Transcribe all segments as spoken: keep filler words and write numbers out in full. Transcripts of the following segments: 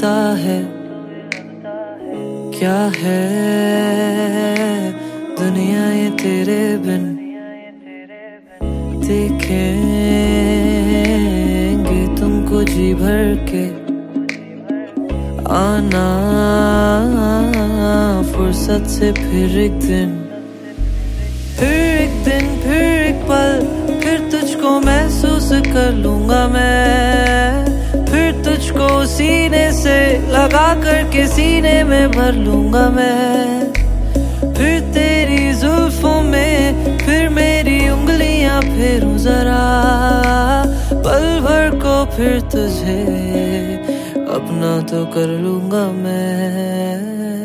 लगता है क्या है दुनिया ये तेरे बिन। देखेंगे तुमको जी भर के, आना फुर्सत से फिर एक दिन, फिर एक दिन फिर एक पल, फिर तुझको महसूस कर लूंगा मैं, फिर तुझको सीने से लगा करके सीने में भर लूंगा मैं, फिर तेरी जुल्फों में फिर मेरी उंगलियां फेरूं जरा, पल भर को फिर तुझे अपना तो कर लूंगा मैं।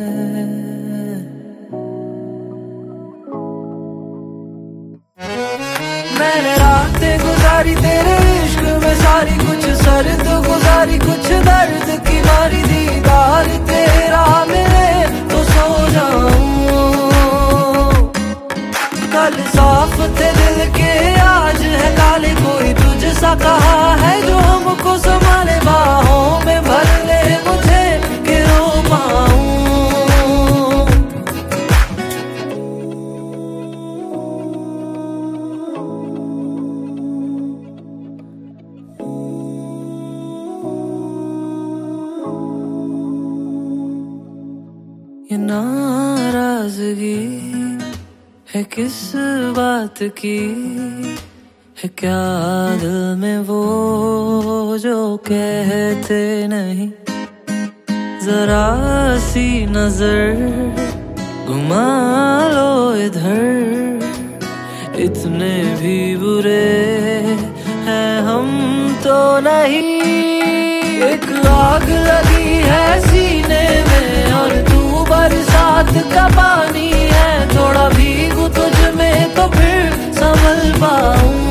मैंने रातें गुजारी तेरे इश्क में सारी, कुछ सर्द गुजारी कुछ दर्द की मारी, दीदार तेरा मिले तो सो जाऊं। कल साफ थे दिल के आज है काले, कोई तुझसा कहा है जो हमको संभाले, बाहों में भर ले मुझे कि रो पाऊं। ये नाराजगी है किस बात की, है क्या दिल में वो जो कहते नहीं, जरा सी नजर घुमा लो इधर, इतने भी बुरे हैं हम तो नहीं। एक आग लगी है सीने में और तू बरसात का पानी है, थोड़ा भीगू तुझ में तो फिर संभल पाऊं।